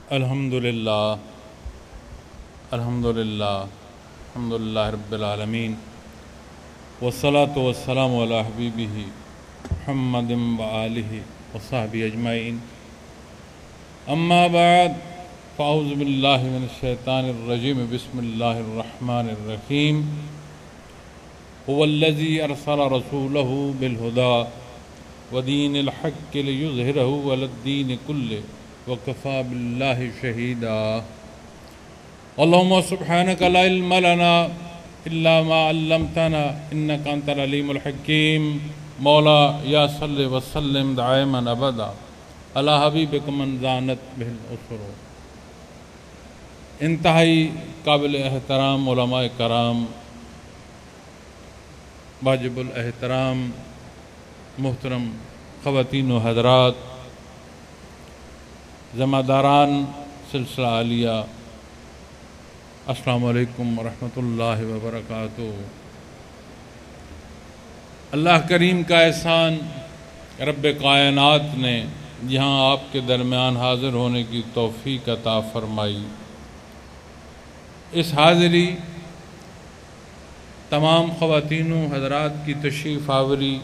الحمدللہ الحمدللہ رب العالمین والصلاة والسلام علی حبیبہ محمد وآلہ وصحبہ اجمعین اما بعد فاعوذ باللہ من الشیطان الرجیم بسم اللہ الرحمن الرحیم هو الذی ارسل رسولہ بالہدى ودین الحق لیظہرہ علی الدین کلہ وکفى باللہ شہیدا اللہم سبحانک لا علم لنا الا ما علمتنا انک انت العلیم الحکیم مولا یا صلی وسلم دائما ابدا علی حبیبک من زانت بہ الاسر۔ انتہائی قابل احترام علماء کرام، واجب الاحترام محترم خواتین و حضرات، ذمہ داران سلسلہ عالیہ، السلام علیکم ورحمۃ اللہ وبرکاتہ۔ اللہ کریم کا احسان، رب کائنات نے یہاں آپ کے درمیان حاضر ہونے کی توفیق عطا فرمائی۔ اس حاضری، تمام خواتین و حضرات کی تشریف آوری،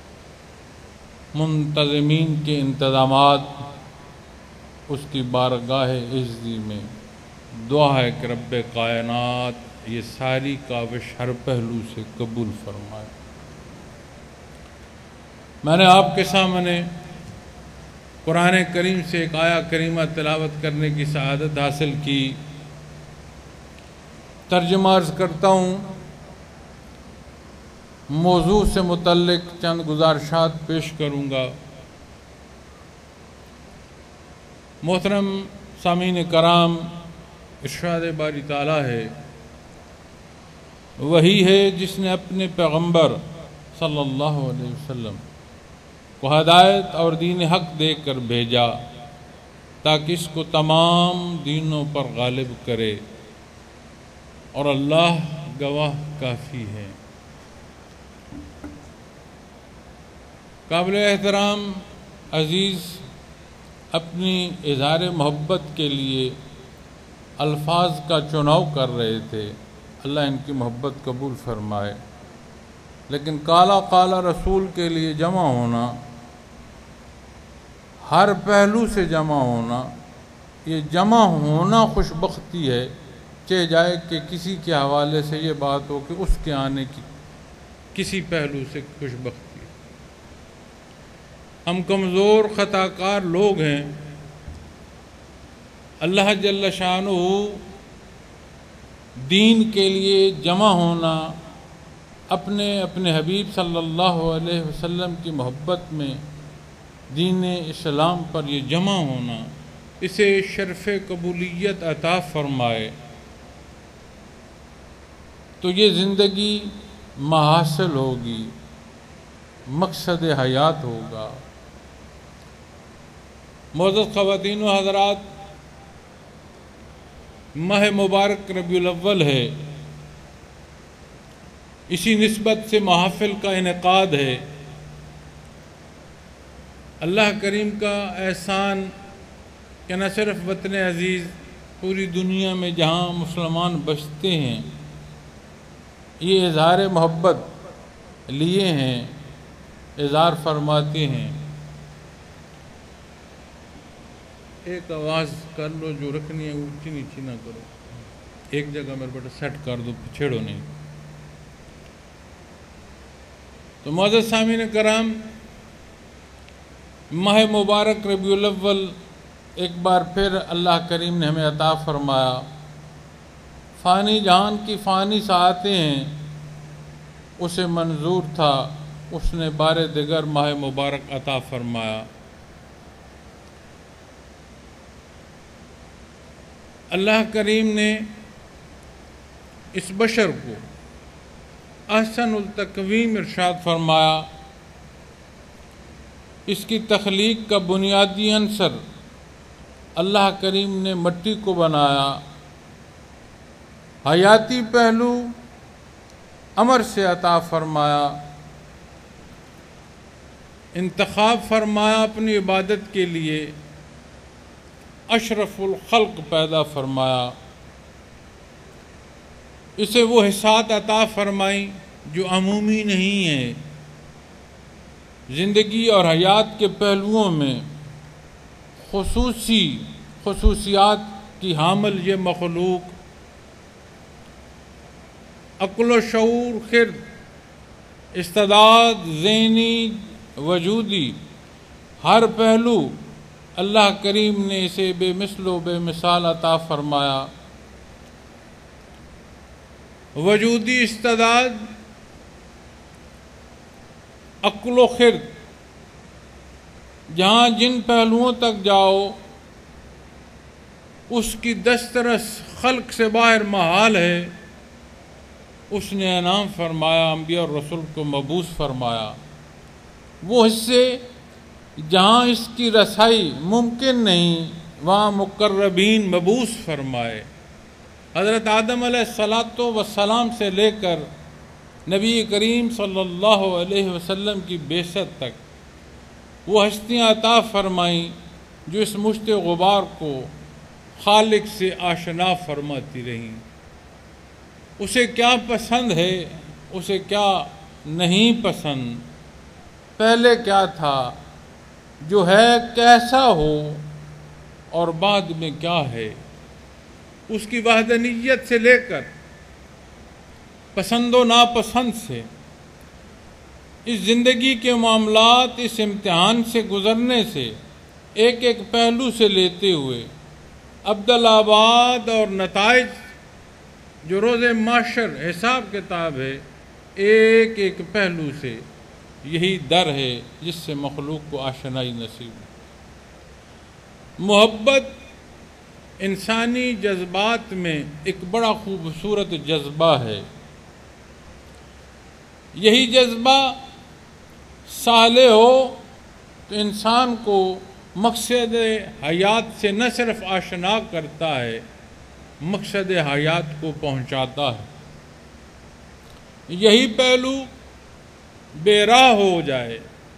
منتظمین کے انتظامات، اس کی بارگاہ عزتی میں دعا ہے کہ رب کائنات یہ ساری کاوش ہر پہلو سے قبول فرمائے۔ میں نے آپ کے سامنے قرآن کریم سے ایک آیہ کریمہ تلاوت کرنے کی سعادت حاصل کی۔ ترجمہ عرض کرتا ہوں، موضوع سے متعلق چند گزارشات پیش کروں گا۔ محترم سامعین کرام، ارشاد باری تعالیٰ ہے، وہی ہے جس نے اپنے پیغمبر صلی اللہ علیہ وسلم کو ہدایت اور دین حق دے کر بھیجا تاکہ اس کو تمام دینوں پر غالب کرے، اور اللہ گواہ کافی ہے۔ قابل احترام عزیز اپنی اظہار محبت کے لیے الفاظ کا چناؤ کر رہے تھے، اللہ ان کی محبت قبول فرمائے، لیکن کالا کالا رسول کے لیے جمع ہونا، ہر پہلو سے جمع ہونا، یہ جمع ہونا خوش بختی ہے، چاہے جائے کہ کسی کے حوالے سے یہ بات ہو کہ اس کے آنے کی کسی پہلو سے خوش بختی۔ ہم کمزور خطا کار لوگ ہیں، اللہ جل شانہ دین کے لیے جمع ہونا، اپنے حبیب صلی اللہ علیہ وسلم کی محبت میں دین اسلام پر یہ جمع ہونا، اسے شرف قبولیت عطا فرمائے تو یہ زندگی محاصل ہوگی، مقصد حیات ہوگا۔ معزز خواتین و حضرات، ماہ مبارک ربیع الاول ہے، اسی نسبت سے محافل کا انعقاد ہے۔ اللہ کریم کا احسان کہ نہ صرف وطن عزیز، پوری دنیا میں جہاں مسلمان بستے ہیں یہ اظہار محبت لیے ہیں، اظہار فرماتے ہیں۔ ایک آواز کر لو جو رکھنی ہے، اونچی نیچی نہ کرو، ایک جگہ میرے بیٹا سیٹ کر دو، چھیڑو نہیں۔ تو معزز سامعین کرام، ماہ مبارک ربیع الاول ایک بار پھر اللہ کریم نے ہمیں عطا فرمایا۔ فانی جہان کی فانی ساعتیں ہیں، اسے منظور تھا، اس نے بار دیگر ماہ مبارک عطا فرمایا۔ اللہ کریم نے اس بشر کو احسن التقویم ارشاد فرمایا۔ اس کی تخلیق کا بنیادی عنصر اللہ کریم نے مٹی کو بنایا، حیاتی پہلو امر سے عطا فرمایا، انتخاب فرمایا اپنی عبادت کے لیے، اشرف الخلق پیدا فرمایا، اسے وہ حصات عطا فرمائیں جو عمومی نہیں ہیں۔ زندگی اور حیات کے پہلوؤں میں خصوصیات کی حامل یہ مخلوق عقل و شعور، خرد، استعداد ذہنی وجودی، ہر پہلو اللہ کریم نے اسے بے مثل و بے مثال عطا فرمایا۔ وجودی استعداد، عقل و خرد، جہاں جن پہلوؤں تک جاؤ اس کی دسترس خلق سے باہر محال ہے، اس نے انعام فرمایا، انبیاء اور رسول کو مبعوث فرمایا۔ وہ حصے جہاں اس کی رسائی ممکن نہیں، وہاں مقربین مبعوث فرمائے۔ حضرت آدم علیہ السلام سے لے کر نبی کریم صلی اللہ علیہ وسلم کی بعثت تک وہ ہستیاں عطا فرمائیں جو اس مشت غبار کو خالق سے آشنا فرماتی رہیں۔ اسے کیا پسند ہے، اسے کیا نہیں پسند، پہلے کیا تھا، جو ہے کیسا ہو اور بعد میں کیا ہے، اس کی وحدانیت سے لے کر پسند و ناپسند سے، اس زندگی کے معاملات، اس امتحان سے گزرنے سے، ایک ایک پہلو سے لیتے ہوئے ابدالآباد اور نتائج جو روز محشر حساب کتاب ہے، ایک ایک پہلو سے یہی در ہے جس سے مخلوق کو آشنائی نصیب ہے۔ محبت انسانی جذبات میں ایک بڑا خوبصورت جذبہ ہے۔ یہی جذبہ صالح ہو تو انسان کو مقصد حیات سے نہ صرف آشنا کرتا ہے، مقصد حیات کو پہنچاتا ہے۔ یہی پہلو بے راہ ہو جائے،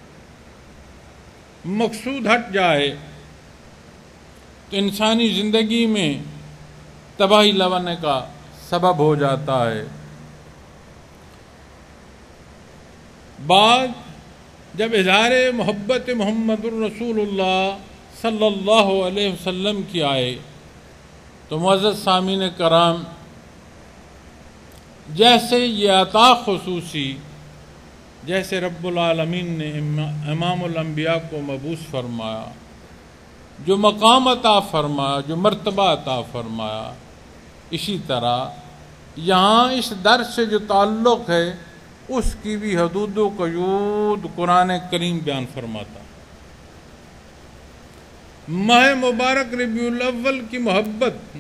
مقصود ہٹ جائے تو انسانی زندگی میں تباہی لانے کا سبب ہو جاتا ہے۔ بعد جب اظہار محبت محمد الرسول اللہ صلی اللہ علیہ وسلم کی آئے تو معزز سامعین کرام، جیسے یہ عطا خصوصی، جیسے رب العالمین نے امام الانبیاء کو مبعوث فرمایا، جو مقام عطا فرمایا، جو مرتبہ عطا فرمایا، اسی طرح یہاں اس درس سے جو تعلق ہے اس کی بھی حدود و قیود قرآن کریم بیان فرماتا۔ ماہ مبارک ربیع الاول کی محبت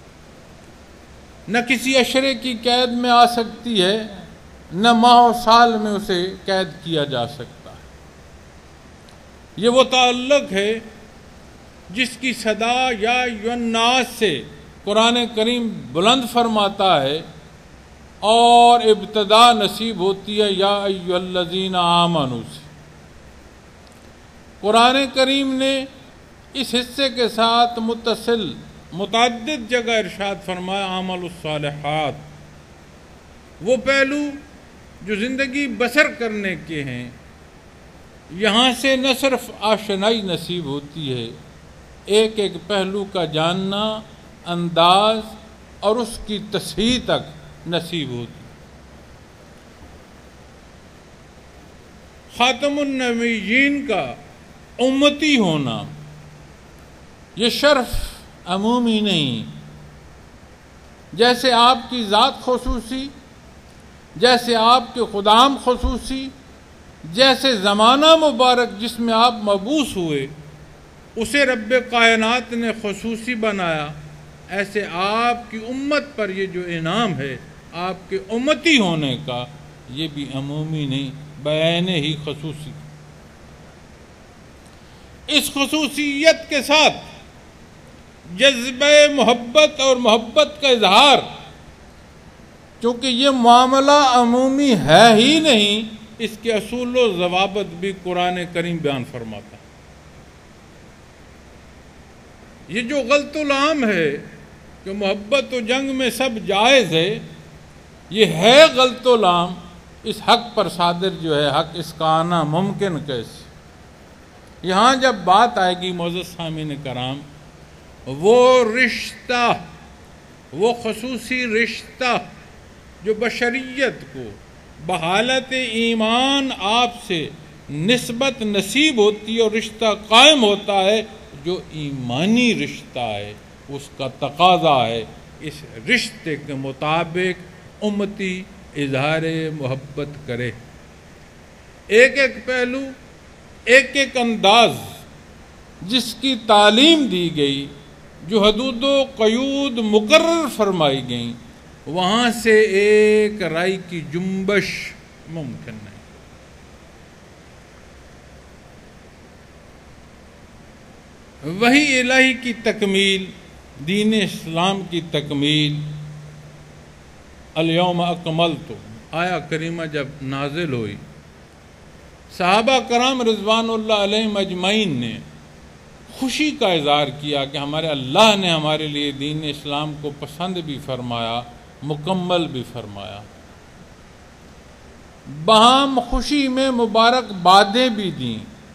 نہ کسی عشرے کی قید میں آ سکتی ہے، نہ ماہ و سال میں اسے قید کیا جا سکتا ہے۔ یہ وہ تعلق ہے جس کی صدا یا ایھا الناس سے قرآن کریم بلند فرماتا ہے اور ابتدا نصیب ہوتی ہے یا ایھا الذین آمنوا سے۔ قرآن کریم نے اس حصے کے ساتھ متصل متعدد جگہ ارشاد فرمایا اعملوا الصالحات، وہ پہلو جو زندگی بسر کرنے کے ہیں، یہاں سے نہ صرف آشنائی نصیب ہوتی ہے، ایک ایک پہلو کا جاننا، انداز اور اس کی تصحیح تک نصیب ہوتی۔ خاتم النبیین کا امتی ہونا یہ شرف عمومی نہیں، جیسے آپ کی ذات خصوصی، جیسے آپ کے خدام خصوصی، جیسے زمانہ مبارک جس میں آپ مبعوث ہوئے اسے رب کائنات نے خصوصی بنایا، ایسے آپ کی امت پر یہ جو انعام ہے آپ کے امتی ہونے کا، یہ بھی عمومی نہیں، بعین ہی خصوصی۔ اس خصوصیت کے ساتھ جذبہ محبت اور محبت کا اظہار، چونکہ یہ معاملہ عمومی ہے ہی نہیں، اس کے اصول و ضوابط بھی قرآن کریم بیان فرماتا ہے۔ یہ جو غلط العام ہے کہ محبت و جنگ میں سب جائز ہے، یہ ہے غلط العام. اس حق پر صادر جو ہے حق اس کا آنا ممکن کیسے؟ یہاں جب بات آئے گی معزز سامعین کرام، وہ رشتہ، وہ خصوصی رشتہ جو بشریت کو بحالت ایمان آپ سے نسبت نصیب ہوتی ہے اور رشتہ قائم ہوتا ہے، جو ایمانی رشتہ ہے، اس کا تقاضا ہے اس رشتے کے مطابق امتی اظہار محبت کرے. ایک ایک پہلو، ایک ایک انداز جس کی تعلیم دی گئی، جو حدود و قیود مقرر فرمائی گئیں، وہاں سے ایک رائے کی جنبش ممکن نہیں. وحی الہی کی تکمیل، دین اسلام کی تکمیل، الیوم اکملت آیا کریمہ جب نازل ہوئی، صحابہ کرام رضوان اللہ علیہم اجمعین نے خوشی کا اظہار کیا کہ ہمارے اللہ نے ہمارے لیے دین اسلام کو پسند بھی فرمایا، مکمل بھی فرمایا. بہام خوشی میں مبارک بادیں بھی دیں،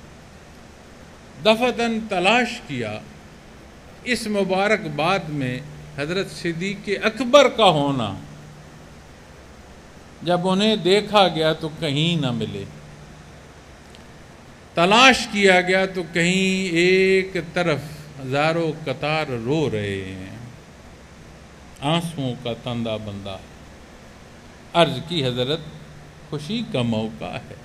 دفتن تلاش کیا اس مبارک باد میں حضرت صدیق اکبر کا ہونا. جب انہیں دیکھا گیا تو کہیں نہ ملے، تلاش کیا گیا تو کہیں ایک طرف ہزاروں قطار رو رہے ہیں، آنسوؤں کا تندہ بندہ. عرض کی حضرت خوشی کا موقع ہے،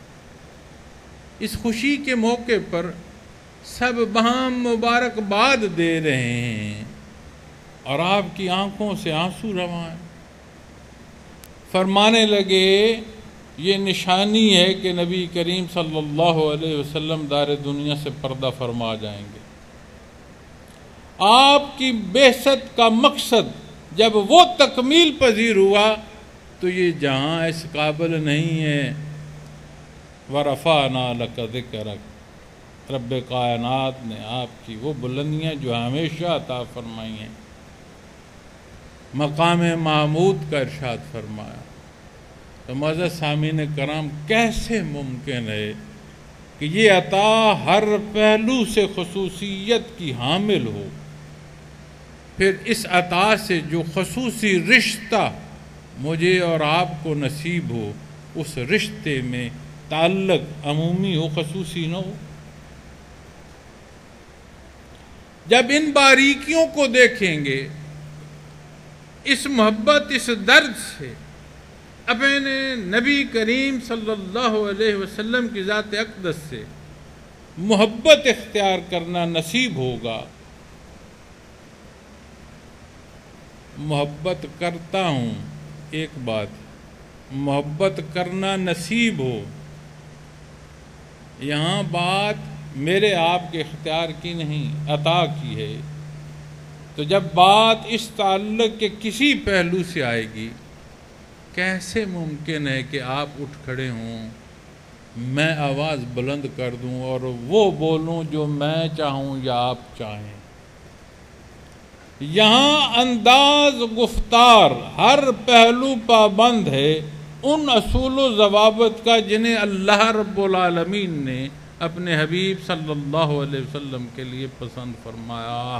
اس خوشی کے موقع پر سب بہام مبارکباد دے رہے ہیں اور آپ کی آنکھوں سے آنسو رواں ہیں. فرمانے لگے یہ نشانی ہے کہ نبی کریم صلی اللہ علیہ وسلم دار دنیا سے پردہ فرما جائیں گے. آپ کی بعثت کا مقصد جب وہ تکمیل پذیر ہوا تو یہ جہاں اس قابل نہیں ہے. وَرَفَعْنَا لَكَ ذِكْرَكَ، رب کائنات نے آپ کی وہ بلندیاں جو ہمیشہ عطا فرمائی ہیں، مقام محمود کا ارشاد فرمایا. تو معزز سامعین کرام، کیسے ممکن ہے کہ یہ عطا ہر پہلو سے خصوصیت کی حامل ہو، پھر اس عطا سے جو خصوصی رشتہ مجھے اور آپ کو نصیب ہو، اس رشتے میں تعلق عمومی ہو، خصوصی نہ ہو. جب ان باریکیوں کو دیکھیں گے، اس محبت، اس درد سے اپنے نبی کریم صلی اللہ علیہ وسلم کی ذات اقدس سے محبت اختیار کرنا نصیب ہوگا. محبت کرتا ہوں ایک بات، محبت کرنا نصیب ہو، یہاں بات میرے آپ کے اختیار کی نہیں، عطا کی ہے. تو جب بات اس تعلق کے کسی پہلو سے آئے گی، کیسے ممکن ہے کہ آپ اٹھ کھڑے ہوں، میں آواز بلند کر دوں اور وہ بولوں جو میں چاہوں یا آپ چاہیں؟ یہاں انداز گفتار ہر پہلو پابند ہے ان اصول و ضوابط کا جنہیں اللہ رب العالمین نے اپنے حبیب صلی اللہ علیہ وسلم کے لیے پسند فرمایا.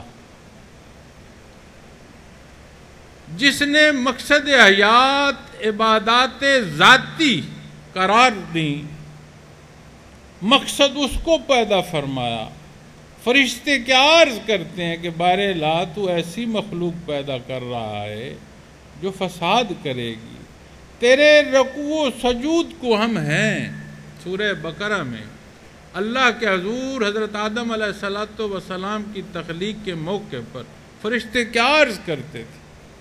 جس نے مقصد حیات عبادات ذاتی قرار دیں، مقصد اس کو پیدا فرمایا. فرشتے کیا عرض کرتے ہیں کہ بار لا تو ایسی مخلوق پیدا کر رہا ہے جو فساد کرے گی، تیرے رکوع و سجود کو ہم ہیں. سورہ بقرہ میں اللہ کے حضور حضرت آدم علیہ السلام کی تخلیق کے موقع پر فرشتے کیا عرض کرتے تھے؟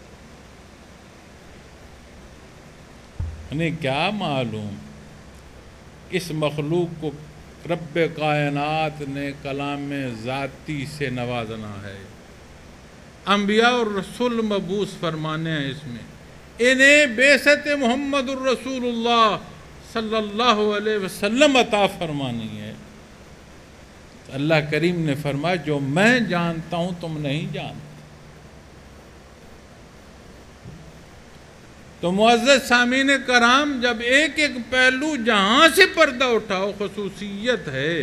انہیں کیا معلوم اس مخلوق کو رب کائنات نے کلام ذاتی سے نوازنا ہے. انبیاء اور رسول مبعوث فرمانے ہیں اس میں، انہیں بعثت محمد الرسول اللہ صلی اللہ علیہ وسلم عطا فرمانی ہے. اللہ کریم نے فرمایا جو میں جانتا ہوں تم نہیں جانتے۔ تو معزز سامعین کرام، جب ایک ایک پہلو جہاں سے پردہ اٹھاؤ خصوصیت ہے۔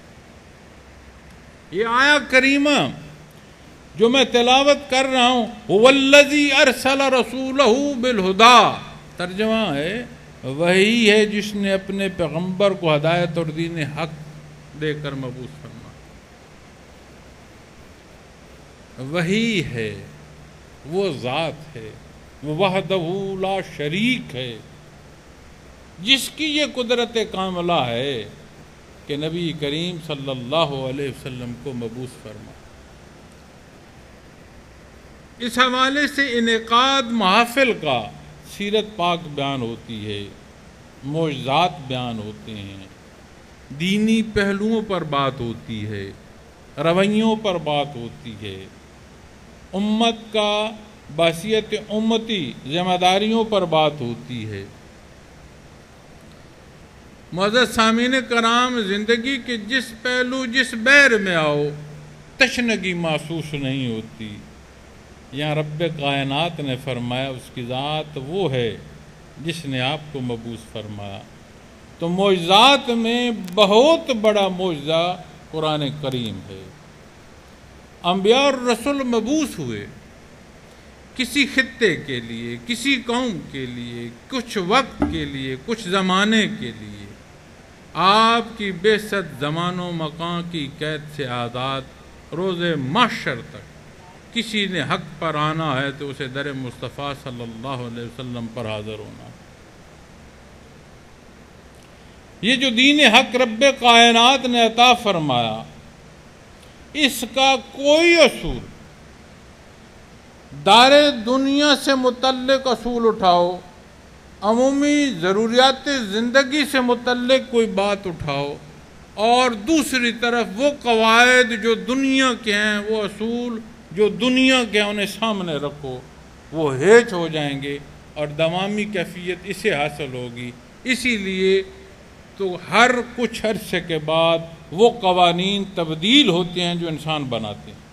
یہ آیا کریمہ جو میں تلاوت کر رہا ہوں، هو الذی ارسل رسولہ بالہدی، ترجمہ ہے وہی ہے جس نے اپنے پیغمبر کو ہدایت اور دین حق دے کر مبعوث فرمایا۔ وہی ہے، وہ ذات ہے، وہ وحدہ لا شریک ہے، جس کی یہ قدرت کاملہ ہے کہ نبی کریم صلی اللہ علیہ وسلم کو مبعوث فرمایا۔ اس حوالے سے انعقاد محافل کا سیرت پاک بیان ہوتی ہے، معجزات بیان ہوتے ہیں، دینی پہلوؤں پر بات ہوتی ہے، رویوں پر بات ہوتی ہے، امت کا بحیثیت امتی ذمہ داریوں پر بات ہوتی ہے۔ معزز سامعین کرام، زندگی کے جس پہلو جس بیر میں آؤ تشنگی محسوس نہیں ہوتی۔ یہاں رب کائنات نے فرمایا اس کی ذات وہ ہے جس نے آپ کو مبعوث فرمایا۔ تو معجزات میں بہت بڑا معجزہ قرآن کریم ہے۔ انبیاء اور رسول مبعوث ہوئے کسی خطے کے لیے، کسی قوم کے لیے، کچھ وقت کے لیے، کچھ زمانے کے لیے۔ آپ کی بعثت زمان و مکان کی قید سے آزاد روز محشر تک کسی نے حق پر آنا ہے تو اسے در مصطفیٰ صلی اللہ علیہ وسلم پر حاضر ہونا۔ یہ جو دین حق رب کائنات نے عطا فرمایا، اس کا کوئی اصول دار دنیا سے متعلق اصول اٹھاؤ، عمومی ضروریات زندگی سے متعلق کوئی بات اٹھاؤ، اور دوسری طرف وہ قواعد جو دنیا کے ہیں، وہ اصول جو دنیا کے ہیں، انہیں سامنے رکھو، وہ ہیچ ہو جائیں گے اور دوامی کیفیت اسے حاصل ہوگی۔ اسی لیے تو ہر کچھ عرصے کے بعد وہ قوانین تبدیل ہوتے ہیں جو انسان بناتے ہیں۔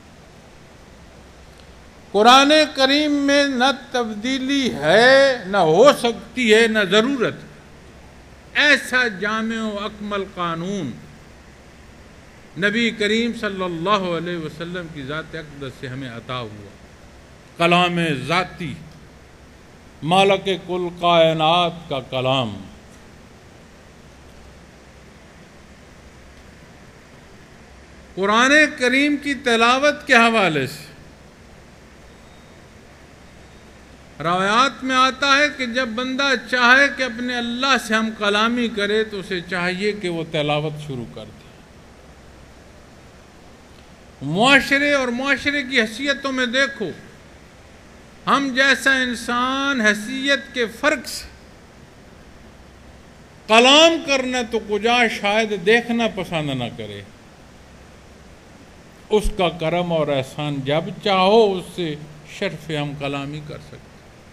قرآن کریم میں نہ تبدیلی ہے، نہ ہو سکتی ہے، نہ ضرورت۔ ایسا جامع و اکمل قانون نبی کریم صلی اللہ علیہ وسلم کی ذات اقدس سے ہمیں عطا ہوا۔ کلام ذاتی، مالک کل کائنات کا کلام۔ قرآن کریم کی تلاوت کے حوالے سے روایات میں آتا ہے کہ جب بندہ چاہے کہ اپنے اللہ سے ہم کلامی کرے تو اسے چاہیے کہ وہ تلاوت شروع کر دے۔ معاشرے اور معاشرے کی حیثیتوں میں دیکھو، ہم جیسا انسان حیثیت کے فرق سے کلام کرنا تو کجا شاید دیکھنا پسند نہ کرے۔ اس کا کرم اور احسان جب چاہو اس سے شرف ہم کلامی کر سکتے۔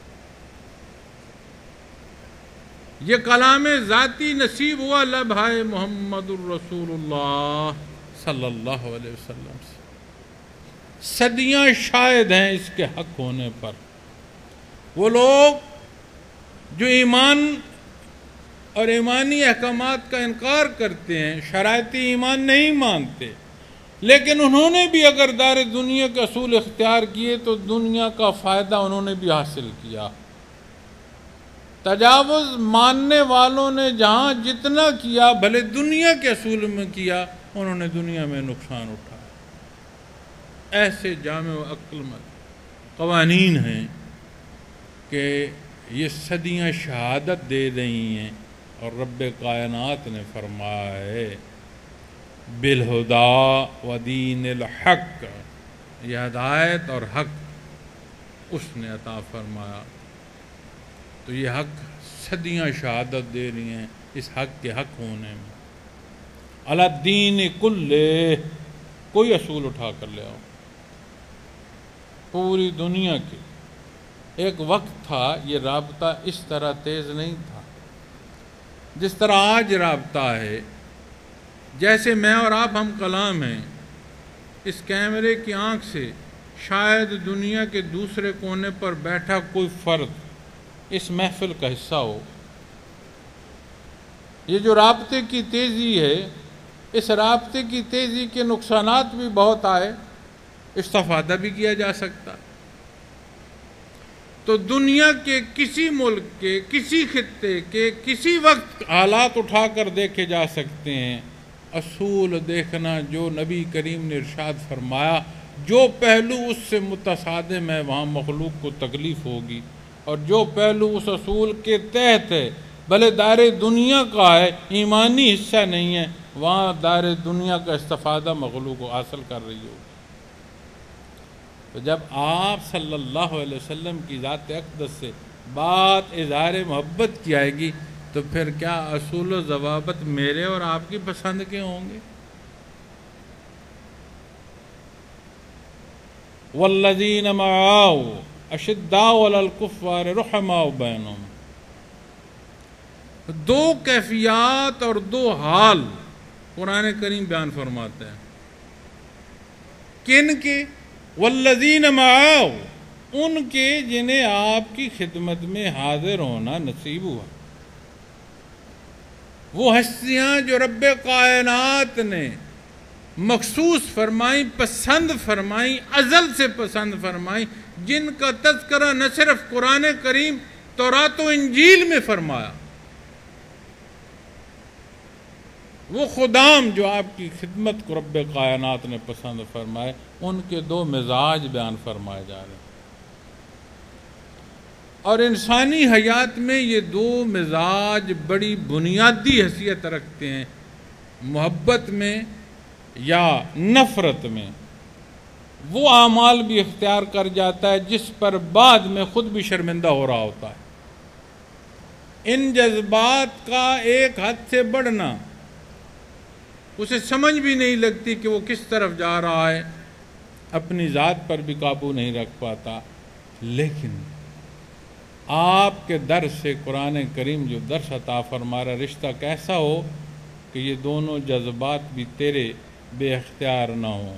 یہ کلام ذاتی نصیب ہوا لبھائے محمد الرسول اللہ صلی اللہ علیہ وسلم سے۔ صدیاں شاہد ہیں اس کے حق ہونے پر۔ وہ لوگ جو ایمان اور ایمانی احکامات کا انکار کرتے ہیں، شرائط ایمان نہیں مانتے، لیکن انہوں نے بھی اگر دار دنیا کے اصول اختیار کیے تو دنیا کا فائدہ انہوں نے بھی حاصل کیا۔ تجاوز ماننے والوں نے جہاں جتنا کیا بھلے دنیا کے اصول میں کیا، انہوں نے دنیا میں نقصان اٹھایا۔ ایسے جامع و عقل مند قوانین ہیں کہ یہ صدیاں شہادت دے رہی ہیں، اور رب کائنات نے فرمایا ہے بالہدا و دین الحق، یہ ہدایت اور حق اس نے عطا فرمایا۔ تو یہ حق صدیاں شہادت دے رہی ہیں اس حق کے حق ہونے میں۔ علی الدین کلہ، کوئی اصول اٹھا کر لے آؤ، پوری دنیا کے۔ ایک وقت تھا یہ رابطہ اس طرح تیز نہیں تھا جس طرح آج رابطہ ہے۔ جیسے میں اور آپ ہم کلام ہیں، اس کیمرے کی آنکھ سے شاید دنیا کے دوسرے کونے پر بیٹھا کوئی فرد اس محفل کا حصہ ہو۔ یہ جو رابطے کی تیزی ہے، اس رابطے کی تیزی کے نقصانات بھی بہت آئے، استفادہ بھی کیا جا سکتا۔ تو دنیا کے کسی ملک کے، کسی خطے کے، کسی وقت حالات اٹھا کر دیکھے جا سکتے ہیں۔ اصول دیکھنا جو نبی کریم نے ارشاد فرمایا، جو پہلو اس سے متصادم ہے وہاں مخلوق کو تکلیف ہوگی، اور جو پہلو اس اصول کے تحت ہے، بھلے دار دنیا کا ہے، ایمانی حصہ نہیں ہے، وہاں دار دنیا کا استفادہ مخلوق کو حاصل کر رہی ہوگی۔ تو جب آپ صلی اللہ علیہ وسلم کی ذات اقدس سے بات اظہار محبت کی آئے گی تو پھر کیا اصول و ضوابط میرے اور آپ کی پسند کے ہوں گے؟ والذین معاہ اشداء علی الکفار رحماء بینہم۔ دو کیفیات اور دو حال قرآن کریم بیان فرماتے ہیں۔ کن کے؟ والذین معاہ، ان کے جنہیں آپ کی خدمت میں حاضر ہونا نصیب ہوا، وہ ہستیاں جو رب کائنات نے مخصوص فرمائیں، پسند فرمائیں، ازل سے پسند فرمائیں، جن کا تذکرہ نہ صرف قرآن کریم تورات و انجیل میں فرمایا، وہ خدام جو آپ کی خدمت کو رب کائنات نے پسند فرمائے، ان کے دو مزاج بیان فرمائے جا رہے ہیں۔ اور انسانی حیات میں یہ دو مزاج بڑی بنیادی حیثیت رکھتے ہیں، محبت میں یا نفرت میں۔ وہ اعمال بھی اختیار کر جاتا ہے جس پر بعد میں خود بھی شرمندہ ہو رہا ہوتا ہے۔ ان جذبات کا ایک حد سے بڑھنا، اسے سمجھ بھی نہیں لگتی کہ وہ کس طرف جا رہا ہے، اپنی ذات پر بھی قابو نہیں رکھ پاتا۔ لیکن آپ کے درس سے قرآن کریم جو درس عطا فرما رہا، رشتہ کیسا ہو کہ یہ دونوں جذبات بھی تیرے بے اختیار نہ ہوں،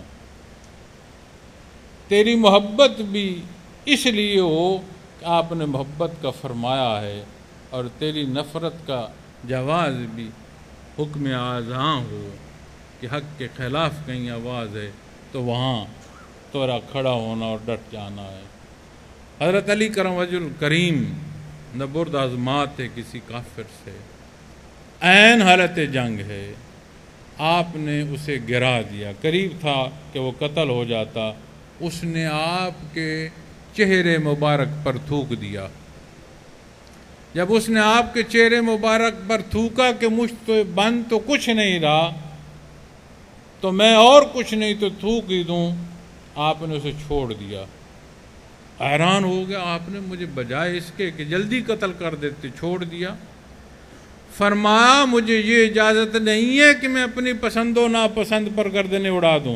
تیری محبت بھی اس لیے ہو کہ آپ نے محبت کا فرمایا ہے، اور تیری نفرت کا جواز بھی حکم آزاں ہو کہ حق کے خلاف کہیں آواز ہے تو وہاں تورا کھڑا ہونا اور ڈٹ جانا ہے۔ حضرت علی کرم وجہ الکریم نہ برد آزمات ہے کسی کافر سے، عین حالت جنگ ہے، آپ نے اسے گرا دیا، قریب تھا کہ وہ قتل ہو جاتا، اس نے آپ کے چہرے مبارک پر تھوک دیا۔ جب اس نے آپ کے چہرے مبارک پر تھوکا کہ مجھ تو بند تو کچھ نہیں رہا، تو میں اور کچھ نہیں تو تھوک ہی دوں، آپ نے اسے چھوڑ دیا۔ حیران ہو گیا آپ نے، مجھے بجائے اس کے کہ جلدی قتل کر دیتے چھوڑ دیا۔ فرمایا مجھے یہ اجازت نہیں ہے کہ میں اپنی پسند و ناپسند پر گردنیں اڑا دوں،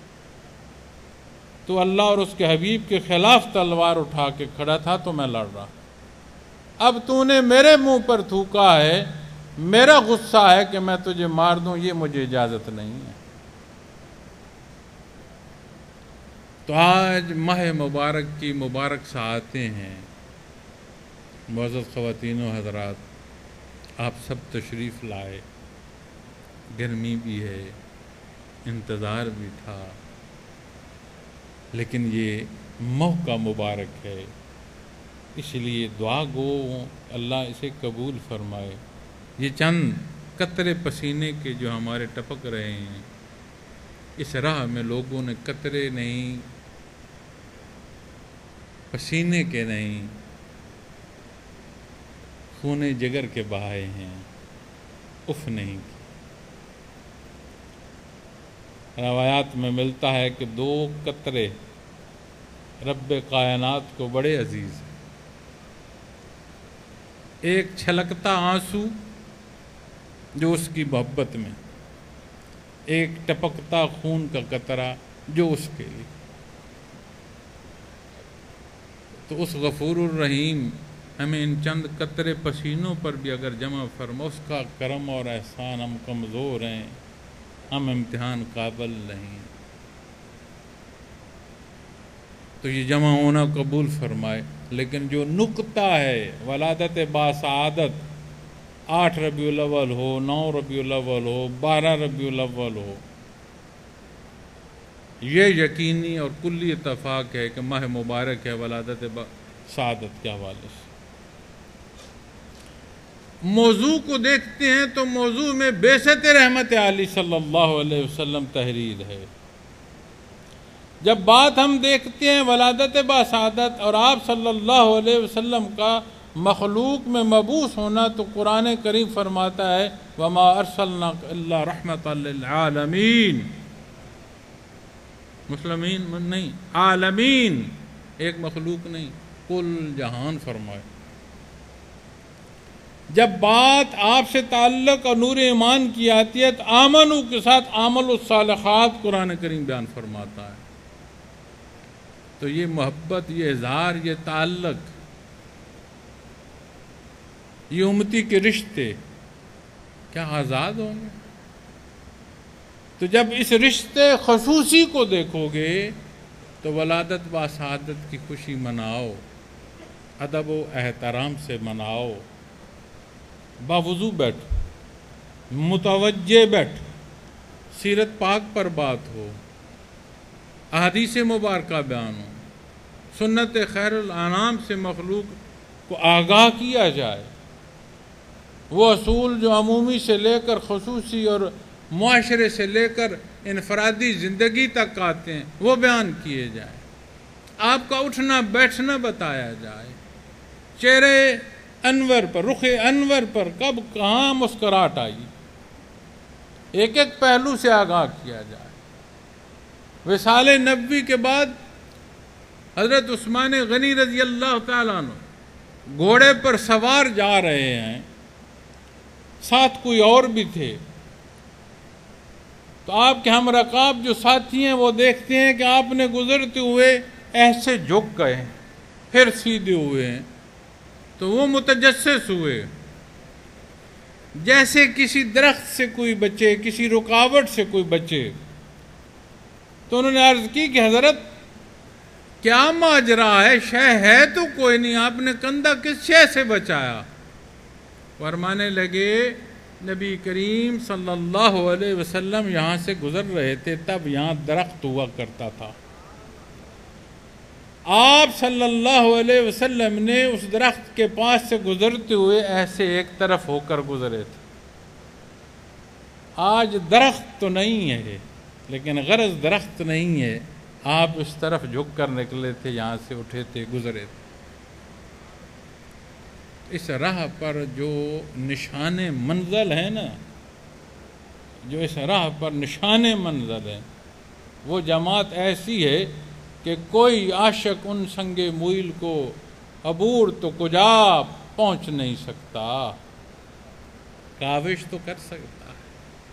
تو اللہ اور اس کے حبیب کے خلاف تلوار اٹھا کے کھڑا تھا تو میں لڑ رہا، اب تو نے میرے منہ پر تھوکا ہے، میرا غصہ ہے کہ میں تجھے مار دوں، یہ مجھے اجازت نہیں ہے۔ تو آج ماہ مبارک کی مبارک ساعتیں ہیں، معزز خواتین و حضرات، آپ سب تشریف لائے، گرمی بھی ہے، انتظار بھی تھا، لیکن یہ موقع مبارک ہے، اس لیے دعا گو اللہ اسے قبول فرمائے۔ یہ چند قطرے پسینے کے جو ہمارے ٹپک رہے ہیں، اس راہ میں لوگوں نے قطرے نہیں، پسینے کے نہیں، خونے جگر کے بہائے ہیں، اف نہیں کی۔ روایات میں ملتا ہے کہ دو قطرے رب کائنات کو بڑے عزیز ہیں، ایک چھلکتا آنسو جو اس کی محبت میں، ایک ٹپکتا خون کا قطرہ جو اس کے لیے۔ تو اس غفور الرحیم ہمیں ان چند قطرے پسینوں پر بھی اگر جمع فرما، اس کا کرم اور احسان، ہم کمزور ہیں، ہم امتحان قابل نہیں. تو یہ جمع ہونا قبول فرمائے. لیکن جو نقطہ ہے ولادت باسعادت 8 ربیع الاول ہو، 9 ربیع الاول ہو، 12 ربیع الاول ہو، یہ یقینی اور کلی اتفاق ہے کہ ماہ مبارک ہے ولادت سعادت کے حوالے سے. موضوع کو دیکھتے ہیں تو موضوع میں بعثت رحمت علی صلی اللہ علیہ وسلم تحریر ہے. جب بات ہم دیکھتے ہیں ولادت باسعادت اور آپ صلی اللہ علیہ وسلم کا مخلوق میں مبعوث ہونا، تو قرآن کریم فرماتا ہے وَمَا أَرْسَلْنَاكَ إِلَّا رَحْمَةً لِلْعَالَمِينَ. مسلمین نہیں، عالمین، ایک مخلوق نہیں، کل جہان فرمائے. جب بات آپ سے تعلق اور نور ایمان کی آتی ہے تو آمنو کے ساتھ عمل الصالحات قرآن کریم بیان فرماتا ہے. تو یہ محبت، یہ اظہار، یہ تعلق، یہ امتی کے رشتے کیا آزاد ہوں گے؟ تو جب اس رشتے خصوصی کو دیکھو گے تو ولادت باسعادت کی خوشی مناؤ، ادب و احترام سے مناؤ، باوضو بیٹھ، متوجہ بیٹھ، سیرت پاک پر بات ہو، احادیث مبارکہ بیان ہو، سنت خیر الانام سے مخلوق کو آگاہ کیا جائے، وہ اصول جو عمومی سے لے کر خصوصی اور معاشرے سے لے کر انفرادی زندگی تک آتے ہیں وہ بیان کیے جائیں، آپ کا اٹھنا بیٹھنا بتایا جائے، چہرے انور پر، رخ انور پر کب کہاں مسکراہٹ آئی، ایک ایک پہلو سے آگاہ کیا جائے. وصال نبوی کے بعد حضرت عثمان غنی رضی اللہ تعالیٰ عنہ گھوڑے پر سوار جا رہے ہیں، ساتھ کوئی اور بھی تھے. تو آپ کے ہم رکاب جو ساتھی ہیں وہ دیکھتے ہیں کہ آپ نے گزرتے ہوئے ایسے جھک گئے ہیں، پھر سیدھے ہوئے ہیں. تو وہ متجسس ہوئے جیسے کسی درخت سے کوئی بچے، کسی رکاوٹ سے کوئی بچے. تو انہوں نے عرض کی کہ حضرت کیا ماجرا ہے، شے ہے تو کوئی نہیں، آپ نے کندھا کس شے سے بچایا؟ فرمانے لگے نبی کریم صلی اللہ علیہ وسلم یہاں سے گزر رہے تھے، تب یہاں درخت ہوا کرتا تھا، آپ صلی اللہ علیہ وسلم نے اس درخت کے پاس سے گزرتے ہوئے ایسے ایک طرف ہو کر گزرے تھے. آج درخت تو نہیں ہے، لیکن غرض درخت نہیں ہے، آپ اس طرف جھک کر نکلے تھے، یہاں سے اٹھے تھے، گزرے تھے. اس راہ پر جو نشان منزل ہے نا، جو اس راہ پر نشان منزل ہے، وہ جماعت ایسی ہے کہ کوئی عاشق ان سنگ موئل کو عبور تو کجا پہنچ نہیں سکتا. کاوش تو کر سکتا ہے،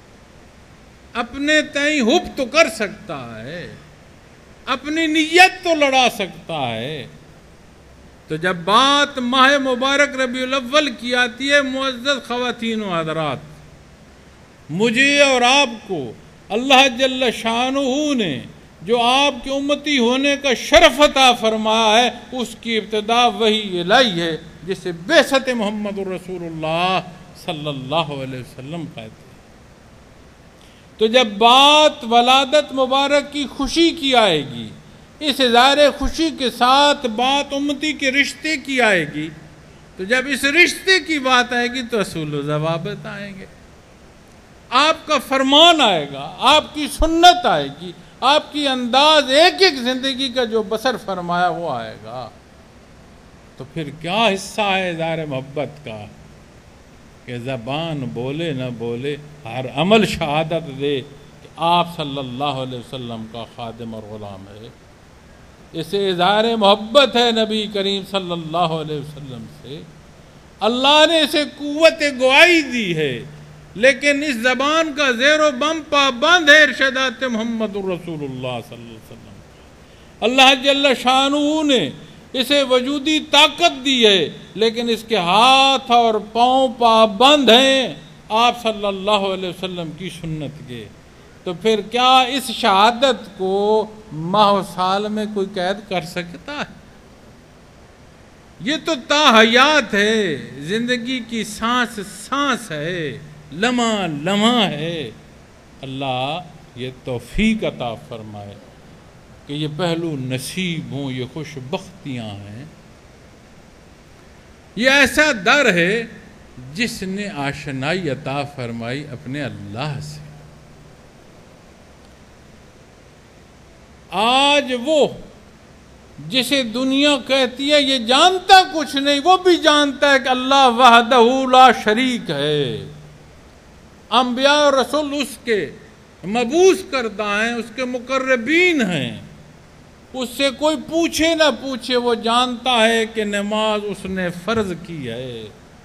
اپنے تئیں حب تو کر سکتا ہے، اپنی نیت تو لڑا سکتا ہے. تو جب بات ماہ مبارک ربیع الاول کی آتی ہے، معزز خواتین و حضرات، مجھے اور آپ کو اللہ جل شانہ نے جو آپ کے امتی ہونے کا شرف عطا فرمایا ہے، اس کی ابتدا وحی الہی ہے جسے بعثت محمد رسول اللہ صلی اللہ علیہ وسلم کہتے ہیں. تو جب بات ولادت مبارک کی خوشی کی آئے گی، اس اظہار خوشی کے ساتھ بات امتی کے رشتے کی آئے گی، تو جب اس رشتے کی بات آئے گی تو اصول و ضوابط آئیں گے، آپ کا فرمان آئے گا، آپ کی سنت آئے گی، آپ کی انداز ایک ایک زندگی کا جو بسر فرمایا وہ آئے گا. تو پھر کیا حصہ ہے اظہار محبت کا کہ زبان بولے نہ بولے، ہر عمل شہادت دے کہ آپ صلی اللہ علیہ وسلم کا خادم اور غلام ہے. اسے اظہار محبت ہے نبی کریم صلی اللہ علیہ وسلم سے. اللہ نے اسے قوت گواہی دی ہے، لیکن اس زبان کا زیر و بم پابند ہے ارشادات محمد رسول اللہ صلی اللہ علیہ وسلم. اللہ جل شانہ نے اسے وجودی طاقت دی ہے، لیکن اس کے ہاتھ اور پاؤں پابند ہیں آپ صلی اللہ علیہ وسلم کی سنت کے. تو پھر کیا اس شہادت کو ماہ و سال میں کوئی قید کر سکتا ہے؟ یہ تو تا حیات ہے، زندگی کی سانس سانس ہے، لمحہ لمحہ ہے۔ اللہ یہ توفیق عطا فرمائے کہ یہ پہلو نصیب ہوں، یہ خوش بختیاں ہیں۔ یہ ایسا در ہے جس نے آشنائی عطا فرمائی اپنے اللہ سے۔ آج وہ جسے دنیا کہتی ہے یہ جانتا کچھ نہیں، وہ بھی جانتا ہے کہ اللہ وحدہ لا شریک ہے۔ انبیاء اور رسول اس کے مبعوث کردہ ہیں، اس کے مقربین ہیں۔ اس سے کوئی پوچھے نہ پوچھے، وہ جانتا ہے کہ نماز اس نے فرض کی ہے،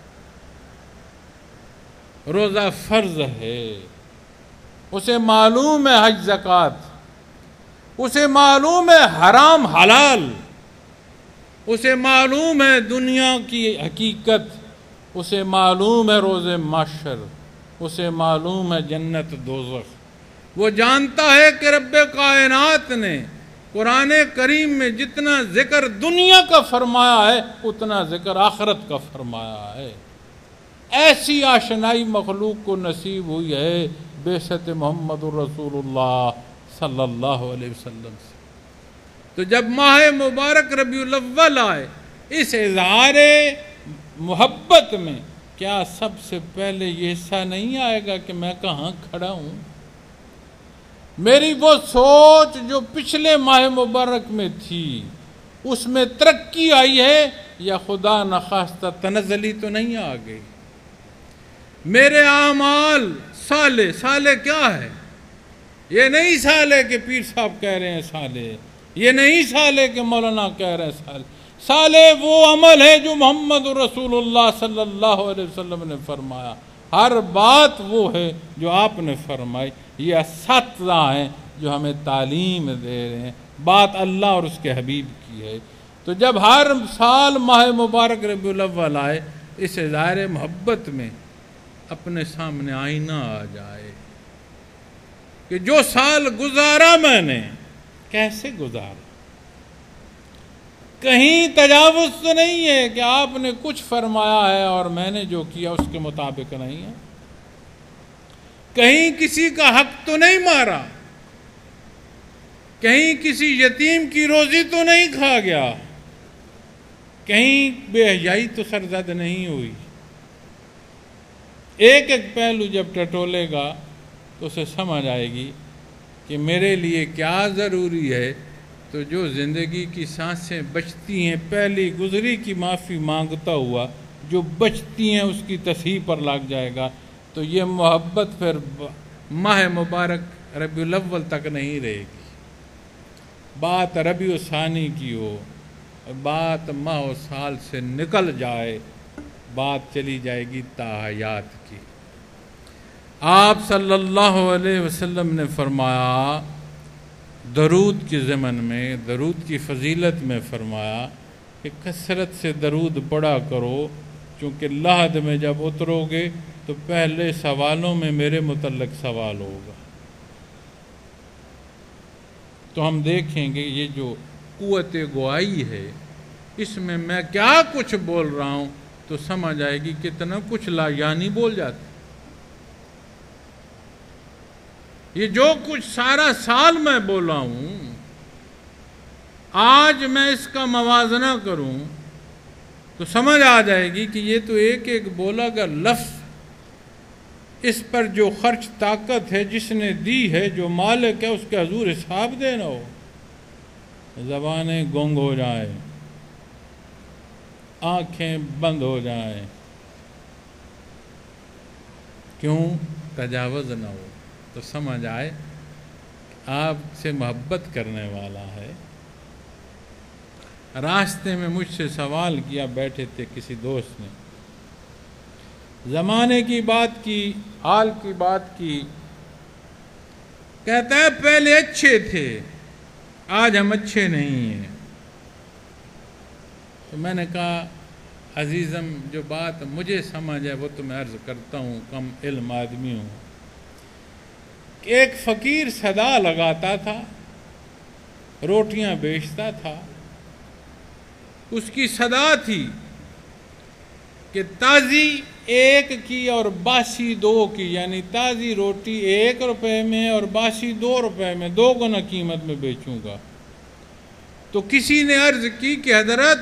روزہ فرض ہے، اسے معلوم ہے حج زکوٰۃ، اسے معلوم ہے حرام حلال، اسے معلوم ہے دنیا کی حقیقت، اسے معلوم ہے روز محشر، اسے معلوم ہے جنت دوزخ۔ وہ جانتا ہے کہ رب کائنات نے قرآن کریم میں جتنا ذکر دنیا کا فرمایا ہے اتنا ذکر آخرت کا فرمایا ہے۔ ایسی آشنائی مخلوق کو نصیب ہوئی ہے بعثت محمد الرسول اللہ صلی اللہ علیہ وسلم سے۔ تو جب ماہ مبارک ربیع الاول آئے، اس اظہار محبت میں کیا سب سے پہلے یہ حصہ نہیں آئے گا کہ میں کہاں کھڑا ہوں؟ میری وہ سوچ جو پچھلے ماہ مبارک میں تھی اس میں ترقی آئی ہے یا خدا نخواستہ تنزلی تو نہیں آ گئی؟ میرے اعمال صالح کیا ہے؟ یہ نہیں صالح کہ پیر صاحب کہہ رہے ہیں صالح، یہ نہیں صالح کہ مولانا کہہ رہے ہیں صالح۔ صالح وہ عمل ہے جو محمد رسول اللہ صلی اللہ علیہ وسلم نے فرمایا، ہر بات وہ ہے جو آپ نے فرمائی۔ یہ اساتذہ ہیں جو ہمیں تعلیم دے رہے ہیں، بات اللہ اور اس کے حبیب کی ہے۔ تو جب ہر سال ماہ مبارک ربیع الاول آئے، اس اظہار محبت میں اپنے سامنے آئینہ آ جائے کہ جو سال گزارا میں نے کیسے گزارا، کہیں تجاوز تو نہیں ہے کہ آپ نے کچھ فرمایا ہے اور میں نے جو کیا اس کے مطابق نہیں ہے، کہیں کسی کا حق تو نہیں مارا، کہیں کسی یتیم کی روزی تو نہیں کھا گیا، کہیں بے حیائی تو سرزد نہیں ہوئی۔ ایک ایک پہلو جب ٹٹولے گا تو اسے سمجھ آئے گی کہ میرے لیے کیا ضروری ہے۔ تو جو زندگی کی سانسیں بچتی ہیں پہلی گزری کی معافی مانگتا ہوا جو بچتی ہیں اس کی تصحیح پر لگ جائے گا، تو یہ محبت پھر ماہ مبارک ربیع الاول تک نہیں رہے گی۔ بات ربیع الثانی کی ہو، بات ماہ و سال سے نکل جائے، بات چلی جائے گی تا حیات کی۔ آپ صلی اللہ علیہ وسلم نے فرمایا، درود کے ضمن میں، درود کی فضیلت میں فرمایا کہ کثرت سے درود پڑھا کرو، چونکہ لحد میں جب اترو گے تو پہلے سوالوں میں میرے متعلق سوال ہوگا۔ تو ہم دیکھیں گے یہ جو قوت گوائی ہے اس میں میں کیا کچھ بول رہا ہوں تو سمجھ آئے گی کتنا کچھ لا یعنی بول جاتے۔ یہ جو کچھ سارا سال میں بولا ہوں، آج میں اس کا موازنہ کروں تو سمجھ آ جائے گی کہ یہ تو ایک ایک بولا گا لفظ، اس پر جو خرچ طاقت ہے جس نے دی ہے، جو مالک ہے، اس کے حضور حساب دینا ہو، زبانیں گنگ ہو جائیں، آنکھیں بند ہو جائیں، کیوں؟ تجاوز نہ ہو، تو سمجھ آئے آپ سے محبت کرنے والا ہے۔ راستے میں مجھ سے سوال کیا، بیٹھے تھے کسی دوست نے، زمانے کی بات کی، حال کی بات کی، کہتا ہے پہلے اچھے تھے آج ہم اچھے نہیں ہیں۔ تو میں نے کہا عزیزم جو بات مجھے سمجھ ہے وہ تو میں عرض کرتا ہوں، کم علم آدمی ہوں، ایک فقیر صدا لگاتا تھا، روٹیاں بیچتا تھا، اس کی صدا تھی کہ تازی 1 کی اور باسی 2 کی، یعنی تازی روٹی 1 روپے میں اور باسی 2 روپے میں، 2 گنا قیمت میں بیچوں گا۔ تو کسی نے عرض کی کہ حضرت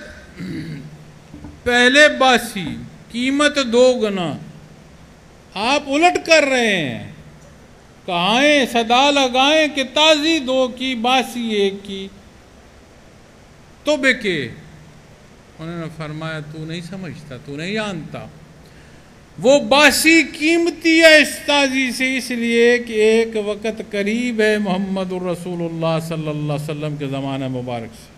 پہلے باسی قیمت 2 گنا، آپ الٹ کر رہے ہیں، کہائیں صدا لگائیں کہ تازی 2 کی باسی 1 کی تو بکے۔ انہوں نے فرمایا تو نہیں سمجھتا، تو نہیں جانتا، وہ باسی قیمتی ہے اس تازی سے، اس لیے کہ ایک وقت قریب ہے محمد الرسول اللہ صلی اللہ علیہ وسلم کے زمانہ مبارک سے۔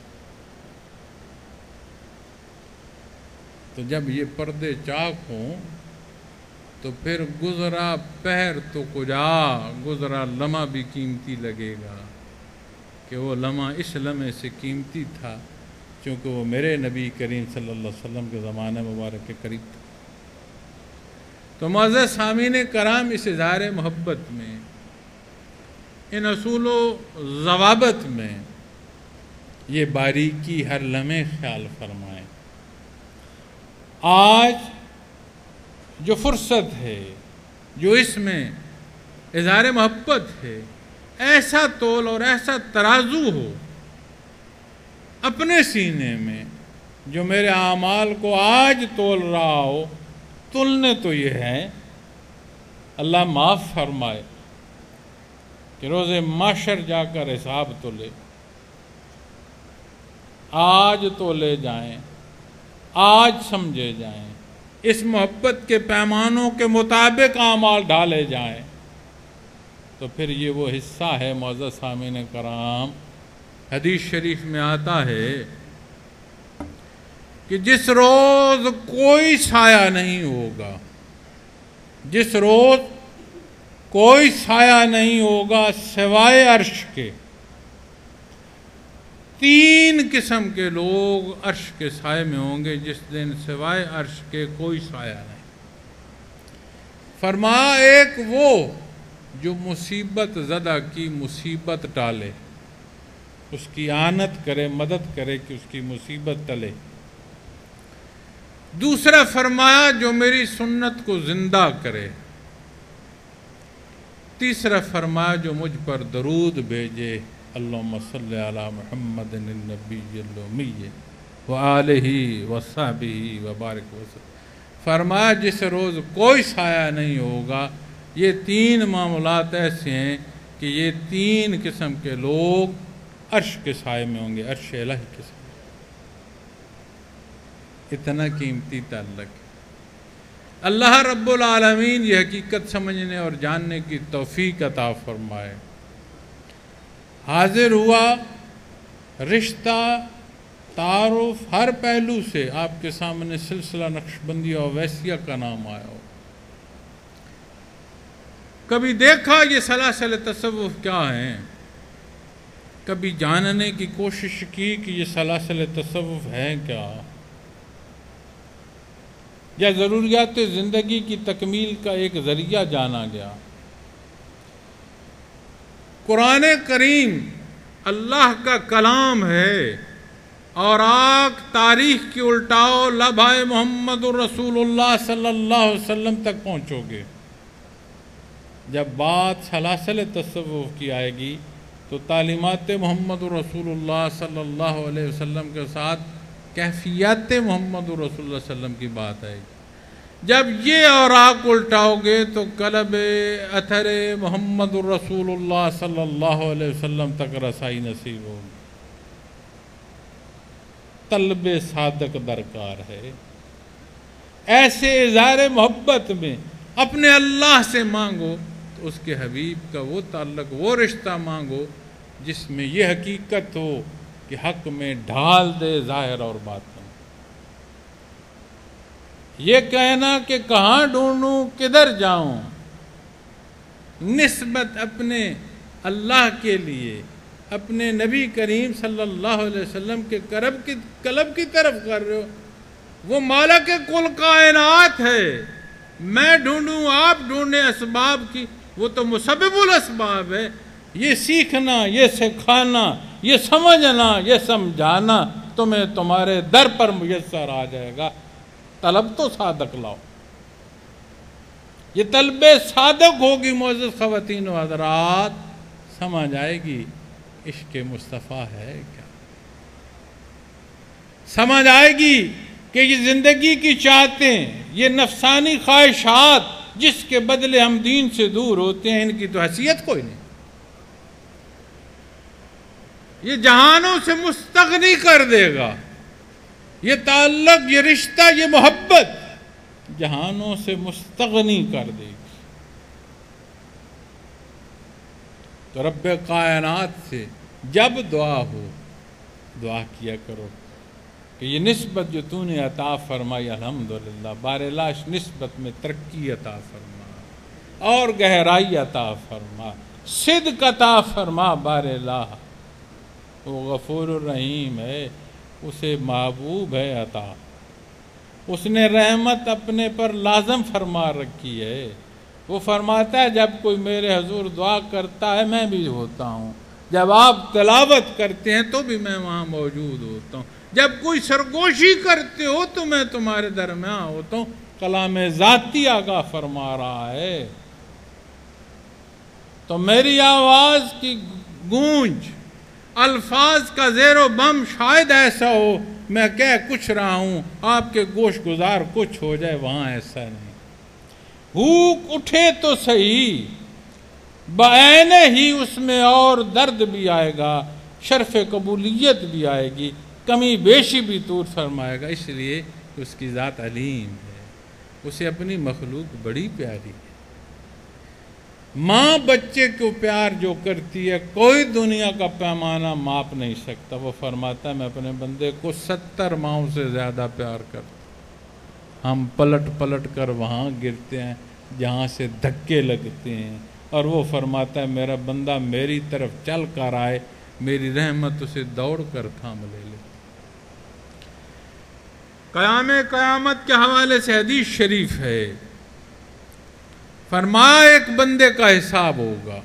تو جب یہ پردے چاک ہوں تو پھر گزرا پہر تو کجا، گزرا لمحہ بھی قیمتی لگے گا، کہ وہ لمحہ اس لمحے سے قیمتی تھا چونکہ وہ میرے نبی کریم صلی اللہ علیہ وسلم کے زمانہ مبارک کے قریب تھا۔ تو معزز سامعین کرام، اس اظہار محبت میں، ان اصول و ضوابط میں یہ باریکی ہر لمحے خیال فرمائیں۔ آج جو فرصت ہے، جو اس میں اظہار محبت ہے، ایسا تول اور ایسا ترازو ہو اپنے سینے میں جو میرے اعمال کو آج تول رہا ہو۔ تلنے تو یہ ہے، اللہ معاف فرمائے، کہ روز محشر جا کر حساب تولے، آج تولے جائیں، آج سمجھے جائیں، اس محبت کے پیمانوں کے مطابق اعمال ڈالے جائیں، تو پھر یہ وہ حصہ ہے معزز سامعین کرام، حدیث شریف میں آتا ہے کہ جس روز کوئی سایہ نہیں ہوگا، جس روز کوئی سایہ نہیں ہوگا سوائے عرش کے، 3 قسم کے لوگ عرش کے سائے میں ہوں گے جس دن سوائے عرش کے کوئی سایہ نہیں۔ فرمایا ایک وہ جو مصیبت زدہ کی مصیبت ٹالے، اس کی اعانت کرے، مدد کرے کہ اس کی مصیبت ٹلے۔ دوسرا فرمایا جو میری سنت کو زندہ کرے۔ تیسرا فرمایا جو مجھ پر درود بھیجے، اللہم صلی علی محمد النبی الامی وآلہ وصحبہ وبارک وسلم۔ فرمایا جس روز کوئی سایہ نہیں ہوگا، یہ 3 معاملات ایسے ہیں کہ یہ 3 قسم کے لوگ عرش کے سائے میں ہوں گے، عرش الہی کے سائے۔ اتنا قیمتی تعلق ہے۔ اللہ رب العالمین یہ حقیقت سمجھنے اور جاننے کی توفیق عطا فرمائے۔ حاضر ہوا رشتہ تعارف ہر پہلو سے آپ کے سامنے سلسلہ نقشبندی اور ویسیہ کا نام آیا ہو۔ کبھی دیکھا یہ سلاسل تصوف کیا ہیں، کبھی جاننے کی کوشش کی کہ یہ سلاسل تصوف ہیں کیا، یا ضروریات زندگی کی تکمیل کا ایک ذریعہ جانا گیا۔ قرآن کریم اللہ کا کلام ہے، اور آگ تاریخ کی الٹاؤ لبھائے محمد الرسول اللہ صلی اللہ علیہ وسلم تک پہنچو گے۔ جب بات سلاسل تصوف کی آئے گی تو تعلیمات محمد رسول اللہ صلی اللہ علیہ وسلم کے ساتھ کیفیات محمد رسول اللہ صلی اللہ علیہ وسلم کی بات آئے گی۔ جب یہ اوراق الٹاؤ گے تو قلب اثر محمد رسول اللہ صلی اللہ علیہ وسلم تک رسائی نصیب ہوگی۔ طلب صادق درکار ہے۔ ایسے اظہار محبت میں اپنے اللہ سے مانگو تو اس کے حبیب کا وہ تعلق، وہ رشتہ مانگو جس میں یہ حقیقت ہو کہ حق میں ڈھال دے ظاہر اور باطن۔ یہ کہنا کہ کہاں ڈھونڈوں کدھر جاؤں، نسبت اپنے اللہ کے لیے اپنے نبی کریم صلی اللہ علیہ وسلم کے قلب کی طرف کر رہے ہو۔ وہ مالک کل کائنات ہے، میں ڈھونڈوں آپ ڈھونڈیں اسباب کی، وہ تو مسبب الاسباب ہے. یہ سیکھنا، یہ سکھانا، یہ سمجھنا، یہ سمجھانا تمہیں تمہارے در پر میسر آ جائے گا. طلب تو صادق لاؤ. یہ طلب صادق ہوگی معزز خواتین و حضرات، سمجھ آئے گی عشق مصطفیٰ ہے کیا. سمجھ آئے گی کہ یہ زندگی کی چاہتیں، یہ نفسانی خواہشات جس کے بدلے ہم دین سے دور ہوتے ہیں، ان کی تو حیثیت کوئی نہیں. یہ جہانوں سے مستغنی کر دے گا. یہ تعلق، یہ رشتہ، یہ محبت جہانوں سے مستغنی کر دے گی. تو رب کائنات سے جب دعا ہو، دعا کیا کرو کہ یہ نسبت جو تو نے عطا فرمائی الحمدللہ، بار لاش نسبت میں ترقی عطا فرما اور گہرائی عطا فرما، صدق عطا فرما. بار لاہ وہ غفور الرحیم ہے، اسے محبوب ہے عطا. اس نے رحمت اپنے پر لازم فرما رکھی ہے. وہ فرماتا ہے جب کوئی میرے حضور دعا کرتا ہے میں بھی ہوتا ہوں، جب آپ تلاوت کرتے ہیں تو بھی میں وہاں موجود ہوتا ہوں، جب کوئی سرگوشی کرتے ہو تو میں تمہارے درمیان ہوتا ہوں. کلام ذاتی آگاہ فرما رہا ہے. تو میری آواز کی گونج، الفاظ کا زیر و بم شاید ایسا ہو میں کہہ کچھ رہا ہوں، آپ کے گوش گزار کچھ ہو جائے، وہاں ایسا نہیں. بھوک اٹھے تو صحیح، بعین ہی اس میں اور درد بھی آئے گا، شرف قبولیت بھی آئے گی، کمی بیشی بھی دور فرمائے گا. اس لیے اس کی ذات علیم ہے، اسے اپنی مخلوق بڑی پیاری ہے. ماں بچے کو پیار جو کرتی ہے کوئی دنیا کا پیمانہ ماپ نہیں سکتا. وہ فرماتا ہے میں اپنے بندے کو 70 ماؤں سے زیادہ پیار کرتا ہوں. ہم پلٹ پلٹ کر وہاں گرتے ہیں جہاں سے دھکے لگتے ہیں، اور وہ فرماتا ہے میرا بندہ میری طرف چل کر آئے، میری رحمت اسے دوڑ کر تھام لے. قیام قیامت کے حوالے سے حدیث شریف ہے، فرمایا ایک بندے کا حساب ہوگا،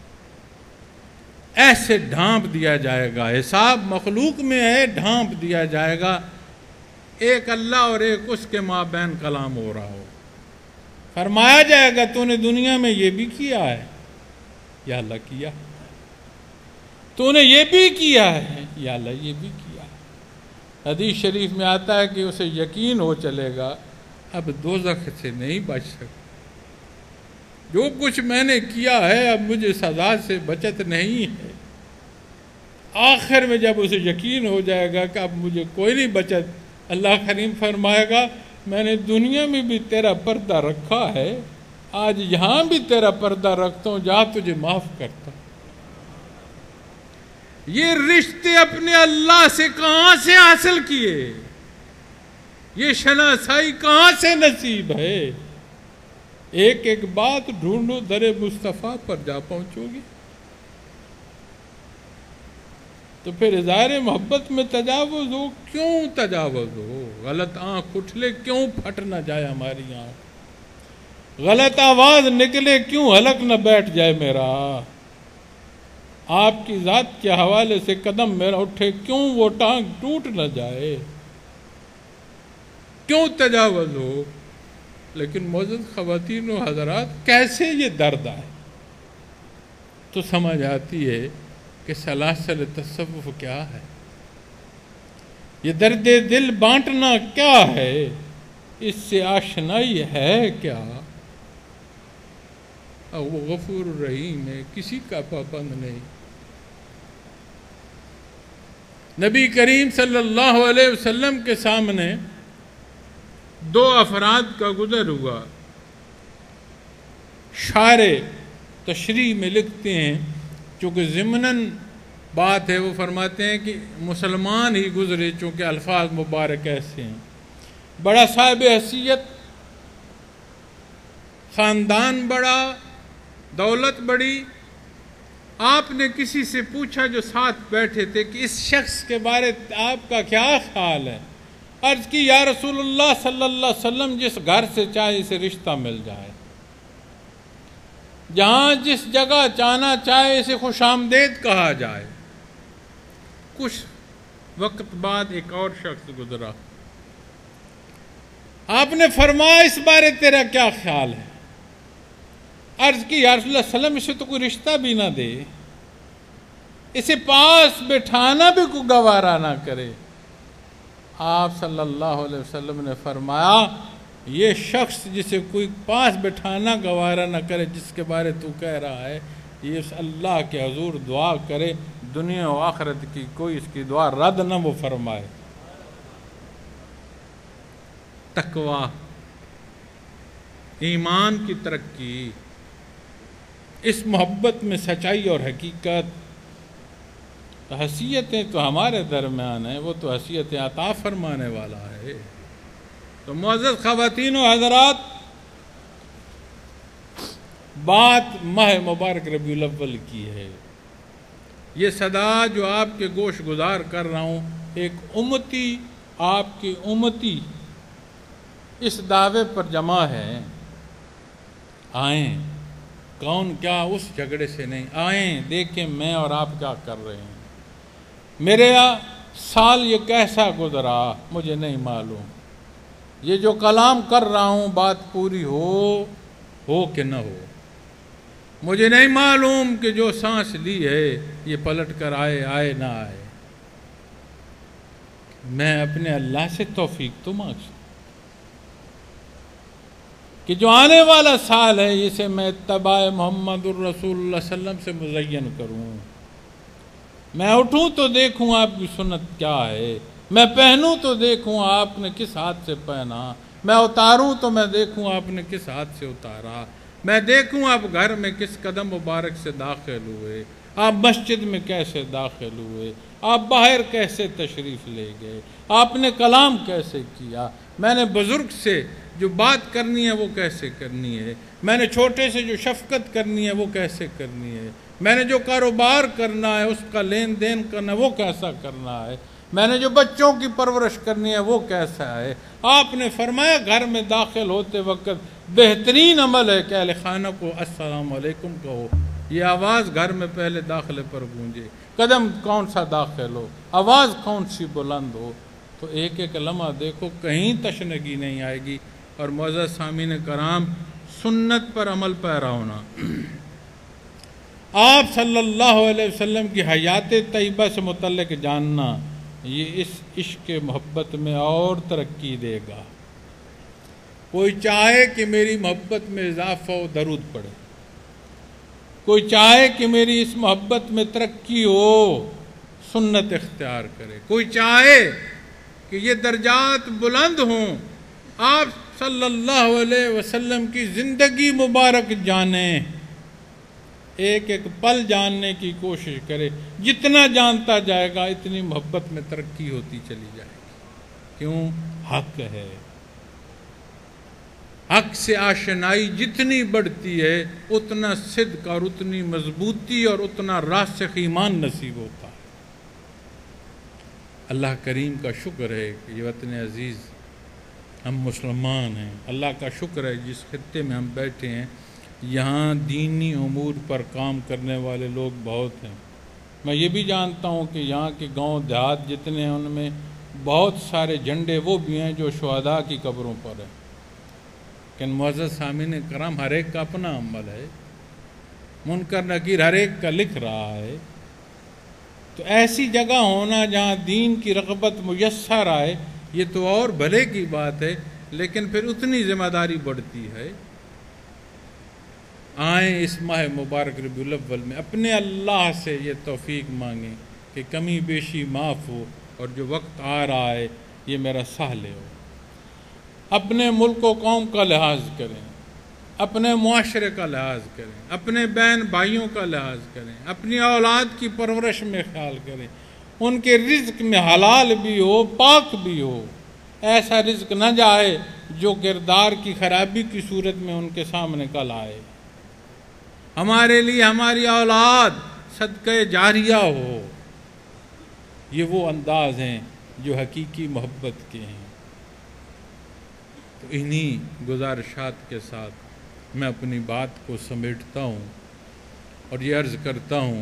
ایسے ڈھانپ دیا جائے گا. حساب مخلوق میں ہے، ڈھانپ دیا جائے گا. ایک اللہ اور ایک اس کے مابین کلام ہو رہا ہو. فرمایا جائے گا تو نے دنیا میں یہ بھی کیا ہے؟ یا اللہ کیا. تو نے یہ بھی کیا ہے؟ یا اللہ یہ بھی کیا. حدیث شریف میں آتا ہے کہ اسے یقین ہو چلے گا اب دوزخ سے نہیں بچ سکتا. جو کچھ میں نے کیا ہے اب مجھے سزا سے بچت نہیں ہے. آخر میں جب اسے یقین ہو جائے گا کہ اب مجھے کوئی نہیں بچت، اللہ کریم فرمائے گا میں نے دنیا میں بھی تیرا پردہ رکھا ہے، آج یہاں بھی تیرا پردہ رکھتا ہوں، جا تجھے معاف کرتا. یہ رشتے اپنے اللہ سے کہاں سے حاصل کیے؟ یہ شناسائی کہاں سے نصیب ہے؟ ایک ایک بات ڈھونڈو، در مصطفیٰ پر جا پہنچو گی. تو پھر اظہار محبت میں تجاوز ہو. کیوں تجاوز ہو؟ غلط آنکھ اٹھلے کیوں پھٹ نہ جائے ہماری آنکھ؟ غلط آواز نکلے کیوں حلق نہ بیٹھ جائے میرا؟ آپ کی ذات کے حوالے سے قدم میرا اٹھے کیوں وہ ٹانگ ٹوٹ نہ جائے؟ کیوں تجاوز ہو؟ لیکن معزز خواتین و حضرات کیسے یہ درد آئے تو سمجھ آتی ہے کہ سلاسل تصوف کیا ہے، یہ درد دل بانٹنا کیا ہے، اس سے آشنائی ہے کیا. وہ غفور الرحیم ہے، کسی کا پابند نہیں. نبی کریم صلی اللہ علیہ وسلم کے سامنے دو افراد کا گزر ہوا. شاعر تشریح میں لکھتے ہیں، چونکہ ضمناً بات ہے، وہ فرماتے ہیں کہ مسلمان ہی گزرے، چونکہ الفاظ مبارک ایسے ہیں. بڑا صاحب حیثیت، خاندان بڑا، دولت بڑی. آپ نے کسی سے پوچھا جو ساتھ بیٹھے تھے کہ اس شخص کے بارے آپ کا کیا خیال ہے؟ عرض کی یا رسول اللہ صلی اللہ علیہ وسلم جس گھر سے چاہے اسے رشتہ مل جائے. جہاں جس جگہ جانا چاہے اسے خوش آمدید کہا جائے۔ کچھ وقت بعد ایک اور شخص گزرا، آپ نے فرمایا اس بارے تیرا کیا خیال ہے؟ عرض کی یا رسول اللہ صلی اللہ علیہ وسلم اسے تو کوئی رشتہ بھی نہ دے، اسے پاس بٹھانا بھی کوئی گوارا نہ کرے۔ آپ صلی اللہ علیہ وسلم نے فرمایا یہ شخص جسے کوئی پاس بٹھانا گوارا نہ کرے، جس کے بارے تو کہہ رہا ہے، یہ اس اللہ کے حضور دعا کرے دنیا و آخرت کی کوئی اس کی دعا رد نہ وہ فرمائے۔ تقوی، ایمان کی ترقی، اس محبت میں سچائی اور حقیقت، حیثیتیں تو ہمارے درمیان ہیں، وہ تو حیثیت عطا فرمانے والا ہے۔ تو معزز خواتین و حضرات، بات ماہ مبارک ربیع الاول کی ہے۔ یہ صدا جو آپ کے گوش گزار کر رہا ہوں، ایک امتی، آپ کی امتی اس دعوے پر جمع ہے، آئیں، کون کیا اس جھگڑے سے نہیں، آئیں دیکھیں میں اور آپ کیا کر رہے ہیں۔ میرے سال یہ کیسا گزرا مجھے نہیں معلوم، یہ جو کلام کر رہا ہوں بات پوری ہو کہ نہ ہو، مجھے نہیں معلوم کہ جو سانس لی ہے یہ پلٹ کر آئے نہ آئے۔ میں اپنے اللہ سے توفیق تو مانگ سکتا کہ جو آنے والا سال ہے اسے میں اتباع محمد الرسول اللہ صلی اللہ علیہ وسلم سے مزین کروں۔ میں اٹھوں تو دیکھوں آپ کی سنت کیا ہے، میں پہنوں تو دیکھوں آپ نے کس ہاتھ سے پہنا، میں اتاروں تو میں دیکھوں آپ نے کس ہاتھ سے اتارا، میں دیکھوں آپ گھر میں کس قدم مبارک سے داخل ہوئے، آپ مسجد میں کیسے داخل ہوئے، آپ باہر کیسے تشریف لے گئے، آپ نے کلام کیسے کیا، میں نے بزرگ سے جو بات کرنی ہے وہ کیسے کرنی ہے، میں نے چھوٹے سے جو شفقت کرنی ہے وہ کیسے کرنی ہے، میں نے جو کاروبار کرنا ہے اس کا لین دین کرنا ہے وہ کیسا کرنا ہے، میں نے جو بچوں کی پرورش کرنی ہے وہ کیسا ہے۔ آپ نے فرمایا گھر میں داخل ہوتے وقت بہترین عمل ہے کہ اہل خانہ کو السلام علیکم کہو، یہ آواز گھر میں پہلے داخلے پر گونجے، قدم کون سا داخل ہو، آواز کون سی بلند ہو، تو ایک ایک لمحہ دیکھو کہیں تشنگی نہیں آئے گی۔ اور معزز سامعین کرام، سنت پر عمل پیرا ہونا، آپ صلی اللہ علیہ وسلم کی حیات طیبہ سے متعلق جاننا، یہ اس عشق محبت میں اور ترقی دے گا۔ کوئی چاہے کہ میری محبت میں اضافہ ہو، درود پڑھے، کوئی چاہے کہ میری اس محبت میں ترقی ہو، سنت اختیار کرے، کوئی چاہے کہ یہ درجات بلند ہوں، آپ صلی اللہ علیہ وسلم کی زندگی مبارک جانیں، ایک ایک پل جاننے کی کوشش کرے، جتنا جانتا جائے گا اتنی محبت میں ترقی ہوتی چلی جائے گی۔ کیوں؟ حق ہے، حق سے آشنائی جتنی بڑھتی ہے اتنا صدق اور اتنی مضبوطی اور اتنا راسخ ایمان نصیب ہوتا ہے۔ اللہ کریم کا شکر ہے کہ یہ وطن عزیز ہم مسلمان ہیں، اللہ کا شکر ہے جس خطے میں ہم بیٹھے ہیں یہاں دینی امور پر کام کرنے والے لوگ بہت ہیں۔ میں یہ بھی جانتا ہوں کہ یہاں کے گاؤں دیہات جتنے ہیں ان میں بہت سارے جھنڈے وہ بھی ہیں جو شہداء کی قبروں پر ہیں، لیکن معزز سامعین کرام ہر ایک کا اپنا عمل ہے، منکر نکیر ہر ایک کا لکھ رہا ہے۔ تو ایسی جگہ ہونا جہاں دین کی رغبت میسر آئے یہ تو اور بھلے کی بات ہے، لیکن پھر اتنی ذمہ داری بڑھتی ہے۔ آئیں اس ماہ مبارک ربیع الاول میں اپنے اللہ سے یہ توفیق مانگیں کہ کمی بیشی معاف ہو، اور جو وقت آ رہا ہے یہ میرا سہ لے ہو۔ اپنے ملک و قوم کا لحاظ کریں، اپنے معاشرے کا لحاظ کریں، اپنے بہن بھائیوں کا لحاظ کریں، اپنی اولاد کی پرورش میں خیال کریں، ان کے رزق میں حلال بھی ہو پاک بھی ہو، ایسا رزق نہ جائے جو کردار کی خرابی کی صورت میں ان کے سامنے کل آئے۔ ہمارے لیے ہماری اولاد صدقہ جاریہ ہو، یہ وہ انداز ہیں جو حقیقی محبت کے ہیں۔ تو انہی گزارشات کے ساتھ میں اپنی بات کو سمیٹتا ہوں اور یہ عرض کرتا ہوں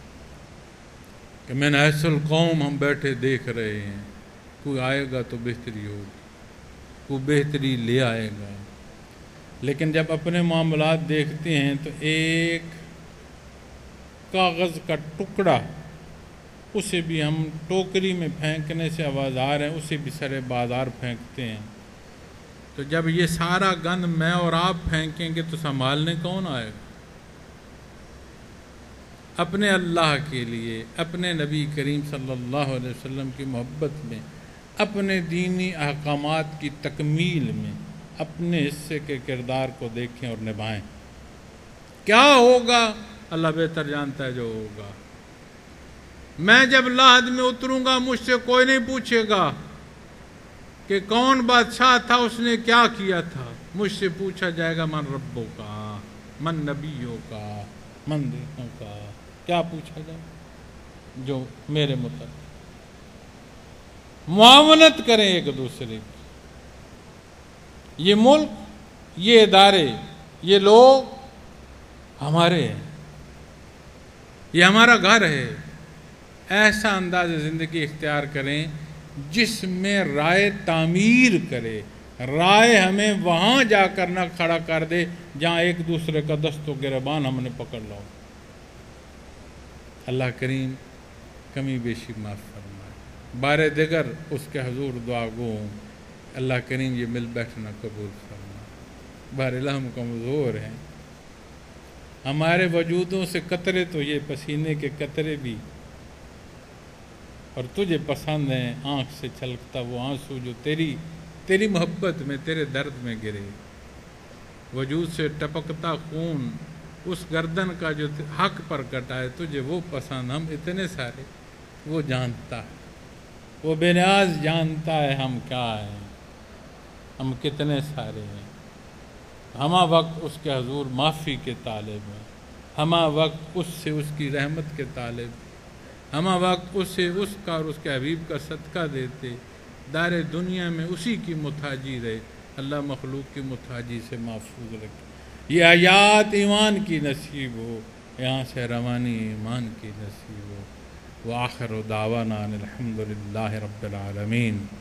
کہ من حیث القوم ہم بیٹھے دیکھ رہے ہیں، کوئی آئے گا تو بہتری ہوگی، کوئی بہتری لے آئے گا، لیکن جب اپنے معاملات دیکھتے ہیں تو ایک کاغذ کا ٹکڑا، اسے بھی ہم ٹوکری میں پھینکنے سے آوازار ہیں، اسے بھی سر بازار پھینکتے ہیں۔ تو جب یہ سارا گند میں اور آپ پھینکیں گے تو سنبھالنے کون آئے گا؟ اپنے اللہ کے لیے، اپنے نبی کریم صلی اللہ علیہ وسلم کی محبت میں، اپنے دینی احکامات کی تکمیل میں اپنے حصے کے کردار کو دیکھیں اور نبھائیں۔ کیا ہوگا اللہ بہتر جانتا ہے جو ہوگا۔ میں جب لحد میں اتروں گا مجھ سے کوئی نہیں پوچھے گا کہ کون بادشاہ تھا، اس نے کیا کیا تھا، مجھ سے پوچھا جائے گا من ربوں کا، من نبیوں کا، من دینوں کا، کیا پوچھا جائے؟ جو میرے متعلق معاونت کریں ایک دوسرے کی۔ یہ ملک، یہ ادارے، یہ لوگ ہمارے ہیں، یہ ہمارا گھر ہے۔ ایسا انداز زندگی اختیار کریں جس میں رائے تعمیر کرے، رائے ہمیں وہاں جا کر نہ کھڑا کر دے جہاں ایک دوسرے کا دست و گریبان ہم نے پکڑ لو۔ اللہ کریم کمی بیشی معاف فرمائے۔ بار دیگر اس کے حضور دعا گو اللہ کریم یہ مل بیٹھنا قبول فرمائے۔ بہرحال ہم کمزور ہیں، ہمارے وجودوں سے قطرے تو یہ پسینے کے قطرے بھی، اور تجھے پسند ہے آنکھ سے چھلکتا وہ آنسو جو تیری محبت میں، تیرے درد میں گرے۔ وجود سے ٹپکتا خون اس گردن کا جو حق پر کٹا ہے، تجھے وہ پسند، ہم اتنے سارے، وہ جانتا ہے، وہ بے نیاز جانتا ہے ہم کیا ہیں، ہم کتنے سارے ہیں۔ ہمہ وقت اس کے حضور معافی کے طالب ہیں، ہمہ وقت اس سے اس کی رحمت کے طالب ہیں، ہمہ وقت اسے اس کا اور اس کے حبیب کا صدقہ دیتے، دار دنیا میں اسی کی محتاجی رہے۔ اللہ مخلوق کی محتاجی سے محفوظ رکھے، یہ حیات ایمان کی نصیب ہو، یہاں سے روانی ایمان کی نصیب ہو۔ وآخر دعوانا الحمدللہ رب العالمین۔